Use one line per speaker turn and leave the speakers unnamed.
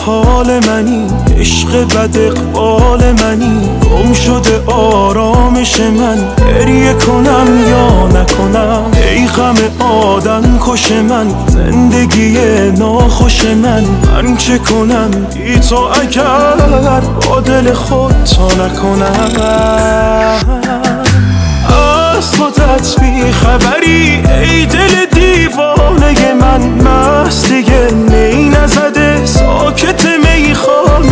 حال منی، عشق بد اقبال منی، گم شده آرامش من، گریه کنم یا نکنم، ای غم آدم کش من، زندگی ناخوش من چه کنم بی تو اگر با دل خود تا نکنم. از خودت بی خبری ای دل دیوانه من، مست دیگه نی نزده ساکت میخوانه